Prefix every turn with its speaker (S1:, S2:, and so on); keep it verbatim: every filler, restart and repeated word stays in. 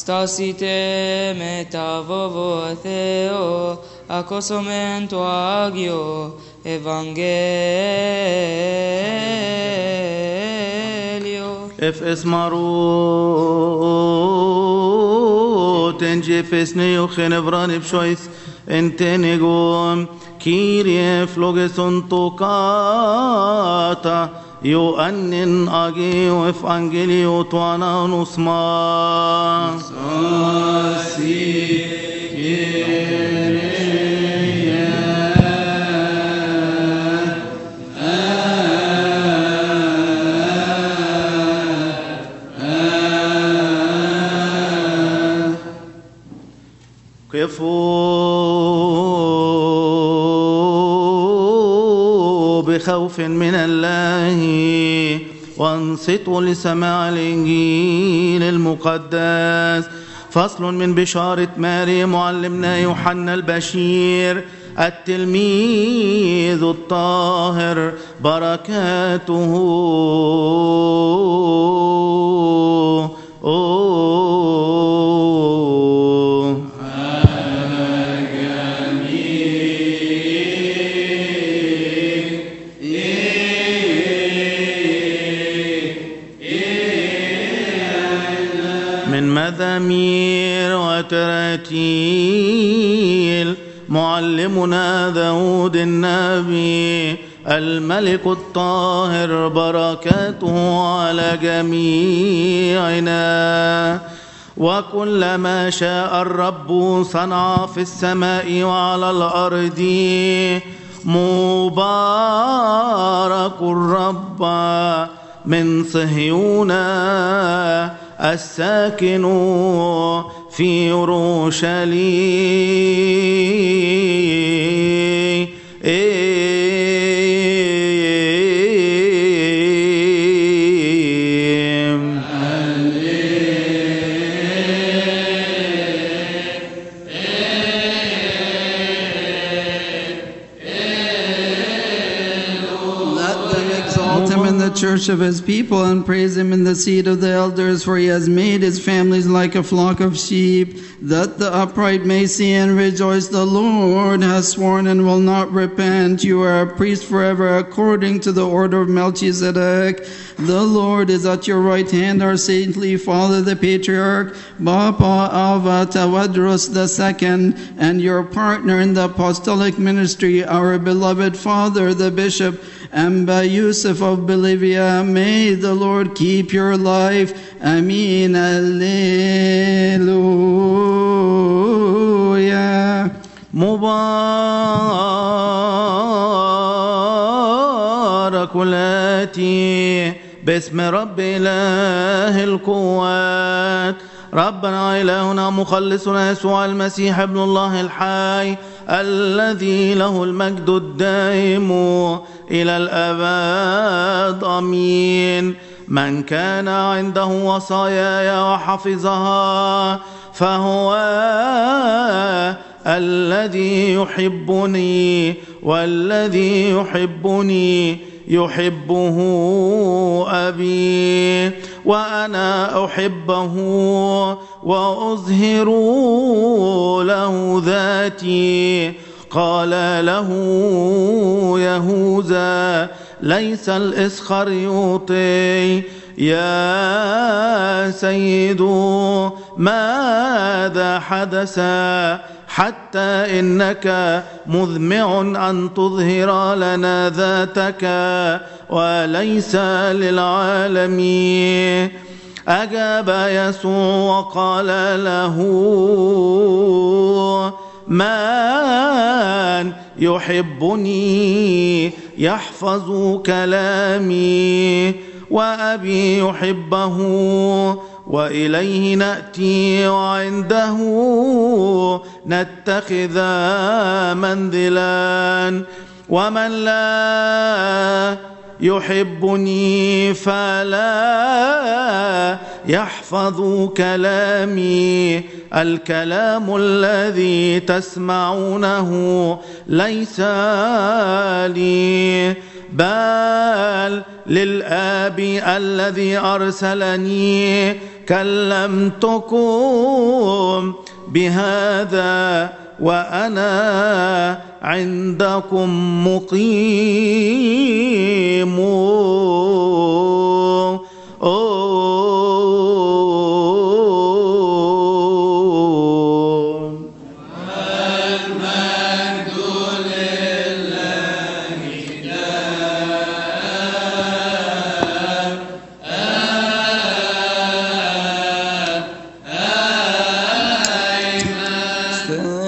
S1: stasite metavovo theo acosomento agio evangelio.
S2: If ismaru tenje fesne yo khenevran bshois entenegom Kyrie flogeson tokata yo annen agi of angelio tuana nusma sasi قفوا بخوف من الله وانصتوا لسماع الإنجيل المقدس. فصل من بشارة ماري معلمنا يوحنا البشير التلميذ الطاهر بركاته مزامير وتراتيل. معلمنا داود النبي الملك الطاهر بركاته على جميعنا. وكل ما شاء الرب صنع في السماء وعلى الأرض. مبارك الرب من صهيون الساكن في أورشليم.
S3: Church of his people and praise him in the seat of the elders, for he has made his families like a flock of sheep, that the upright may see and rejoice. The Lord has sworn and will not repent. You are a priest forever according to the order of Melchizedek. The Lord is at your right hand, our saintly father the patriarch Bapa Alva Tawadros the second, and your partner in the apostolic ministry, our beloved father the bishop Amba Yusuf of Bolivia. May the Lord keep your life. Amin. Alleluia.
S2: مبارك الآتي باسم رب إله القوات. ربنا إلهنا مخلصنا يسوع المسيح ابن الله الحي، الذي له المجد الدائم إلى الأبد. آمين. من كان عنده وصاياي وحفظها فهو الذي يحبني، والذي يحبني يحبه أبي، وأنا أحبه وأظهر له ذاتي. قال له يهوذا ليس الإسخريوطي: يا سيد ماذا حدث حتى إنك مذمع أن تظهر لنا ذاتك وليس للعالمين؟ أجاب يسوع وقال له: من يحبني يحفظ كلامي، وأبي يحبه وإليه نأتي وعنده نتخذ منزلا. ومن لا يحبني فلا يحفظ كلامي. الكلام الذي تسمعونه ليس لي بل للآب الذي أرسلني. كلمتكم بهذا وأنا عندكم مقيم.